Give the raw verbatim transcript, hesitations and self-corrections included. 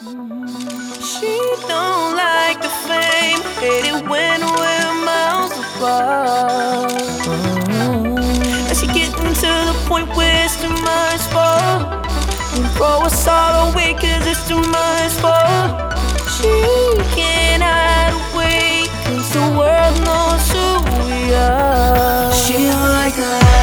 She don't like the fame, hate it when we're miles apart. And she getting to the point where it's too much for her. And throw us all away cause it's too much for her. She can't hide away cause the world knows who we are. She don't like the